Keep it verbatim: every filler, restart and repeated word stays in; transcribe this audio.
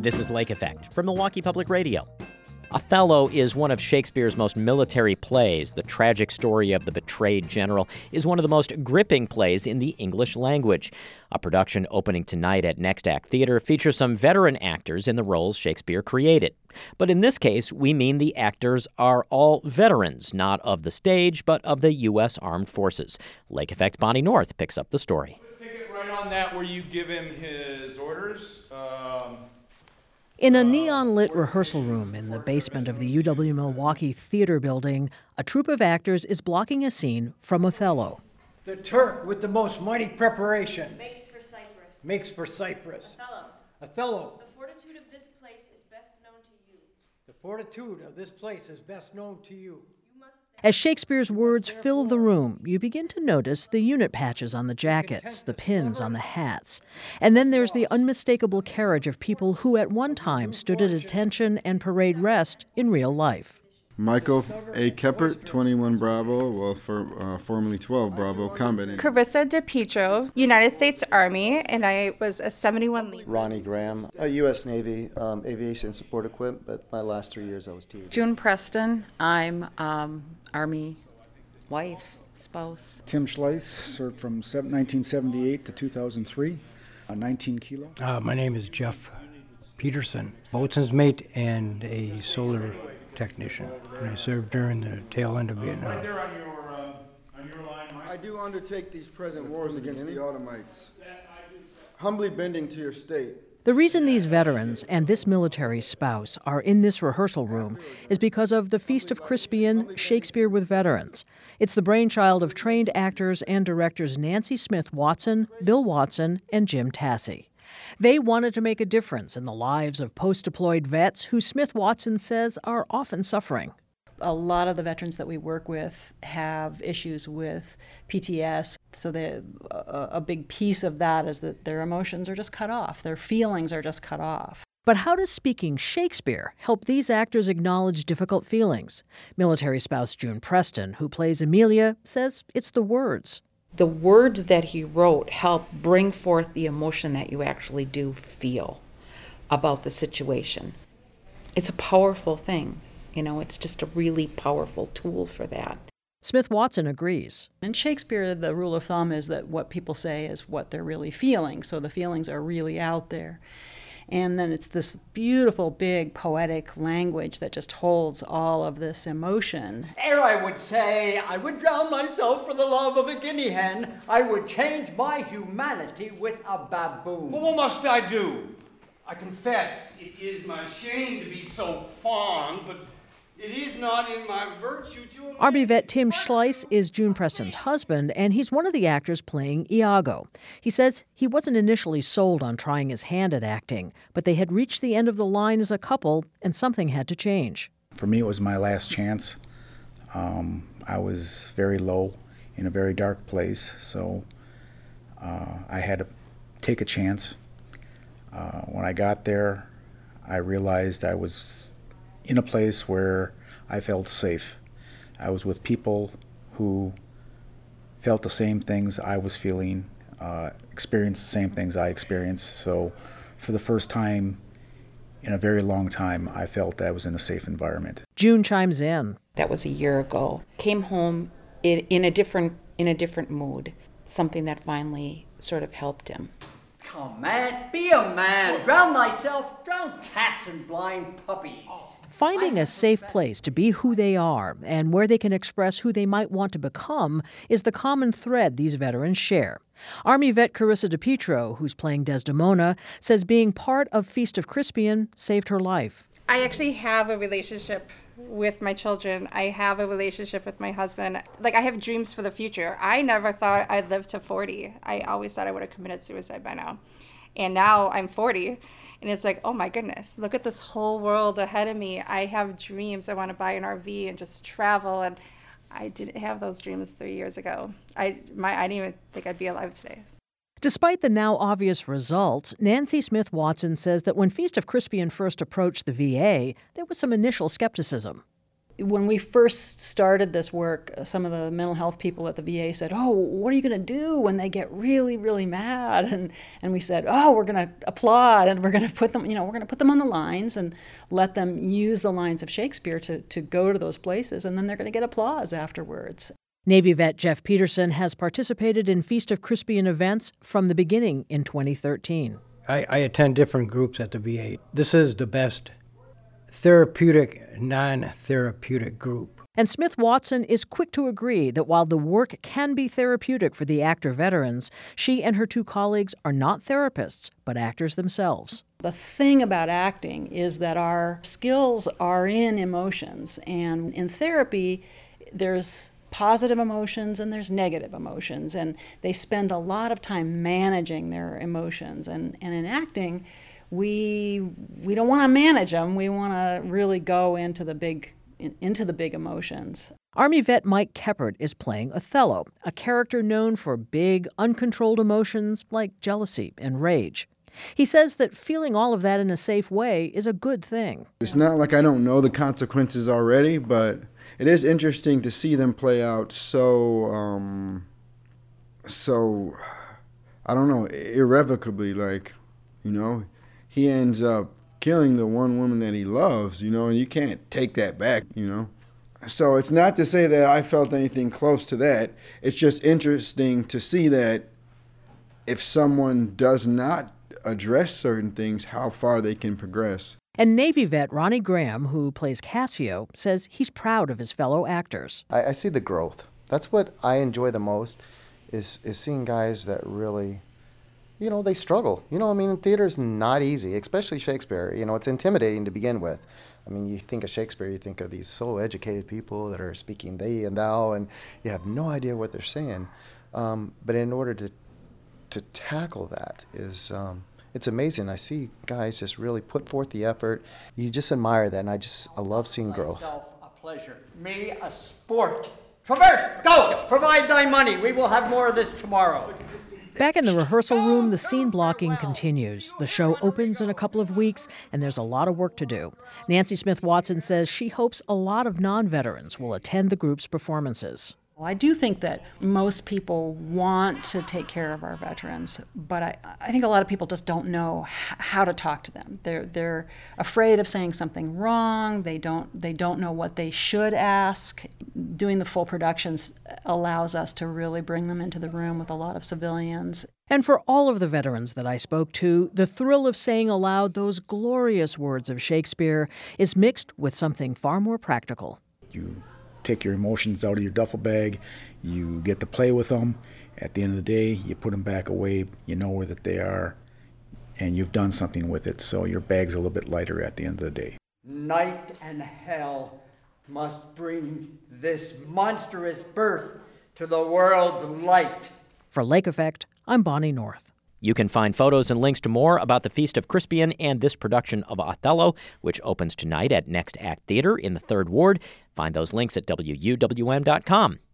This is Lake Effect from Milwaukee Public Radio. Othello is one of Shakespeare's most military plays. The tragic story of the betrayed general is one of the most gripping plays in the English language. A production opening tonight at Next Act Theater features some veteran actors in the roles Shakespeare created. But in this case, we mean the actors are all veterans, not of the stage, but of the U S Armed Forces. Lake Effect's Bonnie North picks up the story. Let's take it right on that where you give him his orders. Um... In a neon-lit rehearsal room in the basement of the U W-Milwaukee Theater Building, a troupe of actors is blocking a scene from Othello. The Turk with the most mighty preparation makes for Cyprus. Makes for Cyprus. Othello. Othello. The fortitude of this place is best known to you. The fortitude of this place is best known to you. As Shakespeare's words fill the room, you begin to notice the unit patches on the jackets, the pins on the hats. And then there's the unmistakable carriage of people who at one time stood at attention and parade rest in real life. Michael A. Keppert, twenty-one Bravo, well, for, uh, formerly twelve Bravo, combat. Carissa DePietro, United States Army, and I was a seventy-one Leap. Ronnie Graham, a U S Navy, um, aviation support equipment, but my last three years I was T A. June Preston, I'm um, Army wife, spouse. Tim Schleiss, served from nineteen seventy-eight to two thousand three, uh, nineteen kilo. Uh, my name is Jeff Peterson, boatswain's mate and a solar technician, and I served during the tail end of Vietnam. Right there on your, uh, on your line, Mike. I do undertake these present wars against the Ottomites, humbly bending to your state. The reason these veterans and this military spouse are in this rehearsal room is because of the Feast of Crispian, Shakespeare with Veterans. It's the brainchild of trained actors and directors Nancy Smith Watson, Bill Watson, and Jim Tassie. They wanted to make a difference in the lives of post-deployed vets who Smith Watson says are often suffering. A lot of the veterans that we work with have issues with P T S, so the, a, a big piece of that is that their emotions are just cut off. Their feelings are just cut off. But how does speaking Shakespeare help these actors acknowledge difficult feelings? Military spouse June Preston, who plays Amelia, says it's the words. The words that he wrote help bring forth the emotion that you actually do feel about the situation. It's a powerful thing. You know, it's just a really powerful tool for that. Smith Watson agrees. In Shakespeare, the rule of thumb is that what people say is what they're really feeling, so the feelings are really out there. And then it's this beautiful, big, poetic language that just holds all of this emotion. Ere I would say, I would drown myself for the love of a guinea hen, I would change my humanity with a baboon. Well, what must I do? I confess, it is my shame to be so fond, but it is not in my virtue to... Army vet Tim Schleiss is June Preston's husband, and he's one of the actors playing Iago. He says he wasn't initially sold on trying his hand at acting, but they had reached the end of the line as a couple, and something had to change. For me, it was my last chance. Um, I was very low, in a very dark place, so uh, I had to take a chance. Uh, when I got there, I realized I was in a place where I felt safe. I was with people who felt the same things I was feeling, uh, experienced the same things I experienced. So for the first time in a very long time, I felt I was in a safe environment. June chimes in. That was a year ago. Came home in, in a different in a different mood, something that finally sort of helped him. Come, man, be a man. Drown thyself, drown cats and blind puppies. Finding a safe place to be who they are and where they can express who they might want to become is the common thread these veterans share. Army vet Carissa DePietro, who's playing Desdemona, says being part of Feast of Crispian saved her life. I actually have a relationship with my children. I have a relationship with my husband. Like, I have dreams for the future. I never thought I'd live to forty. I always thought I would have committed suicide by now. And now I'm forty. And it's like, oh my goodness, look at this whole world ahead of me. I have dreams. I want to buy an R V and just travel. And I didn't have those dreams three years ago. I my I didn't even think I'd be alive today. Despite the now obvious results, Nancy Smith Watson says that when Feast of Crispian first approached the V A, there was some initial skepticism. When we first started this work, some of the mental health people at the V A said, oh, what are you going to do when they get really, really mad? And and we said, oh, we're going to applaud, and we're going to put them, you know, we're going to put them on the lines and let them use the lines of Shakespeare to, to go to those places, and then they're going to get applause afterwards. Navy vet Jeff Peterson has participated in Feast of Crispian events from the beginning in twenty thirteen. I, I attend different groups at the V A. This is the best therapeutic, non-therapeutic group. And Smith Watson is quick to agree that while the work can be therapeutic for the actor veterans, she and her two colleagues are not therapists, but actors themselves. The thing about acting is that our skills are in emotions, and in therapy, there's positive emotions and there's negative emotions, and they spend a lot of time managing their emotions. And, and in acting, we we don't want to manage them. We want to really go into the big into the big emotions. Army vet Mike Keppert is playing Othello, a character known for big, uncontrolled emotions like jealousy and rage. He says that feeling all of that in a safe way is a good thing. It's not like I don't know the consequences already, but it is interesting to see them play out so, um, so, I don't know, irrevocably, like, you know, he ends up killing the one woman that he loves, you know, and you can't take that back, you know. So it's not to say that I felt anything close to that. It's just interesting to see that if someone does not address certain things, how far they can progress. And Navy vet Ronnie Graham, who plays Cassio, says he's proud of his fellow actors. I, I see the growth. That's what I enjoy the most, is is seeing guys that really, you know, they struggle. You know, I mean, theater's not easy, especially Shakespeare. You know, it's intimidating to begin with. I mean, you think of Shakespeare, you think of these so educated people that are speaking thee and thou, and you have no idea what they're saying. Um, but in order to to tackle that is, um, it's amazing. I see guys just really put forth the effort. You just admire that, and I just, I love seeing growth. Myself a pleasure. Me a sport. Traverse, go! Provide thy money. We will have more of this tomorrow. Back in the rehearsal room, the scene blocking continues. The show opens in a couple of weeks, and there's a lot of work to do. Nancy Smith Watson says she hopes a lot of non-veterans will attend the group's performances. Well, I do think that most people want to take care of our veterans, but I, I think a lot of people just don't know h- how to talk to them. They're they're afraid of saying something wrong. They don't they don't know what they should ask. Doing the full productions allows us to really bring them into the room with a lot of civilians. And for all of the veterans that I spoke to, the thrill of saying aloud those glorious words of Shakespeare is mixed with something far more practical. You take your emotions out of your duffel bag, you get to play with them. At the end of the day, you put them back away, you know where that they are, and you've done something with it, so your bag's a little bit lighter at the end of the day. Night and hell must bring this monstrous birth to the world's light. For Lake Effect, I'm Bonnie North. You can find photos and links to more about the Feast of Crispian and this production of Othello, which opens tonight at Next Act Theater in the Third Ward. Find those links at W U W M dot com.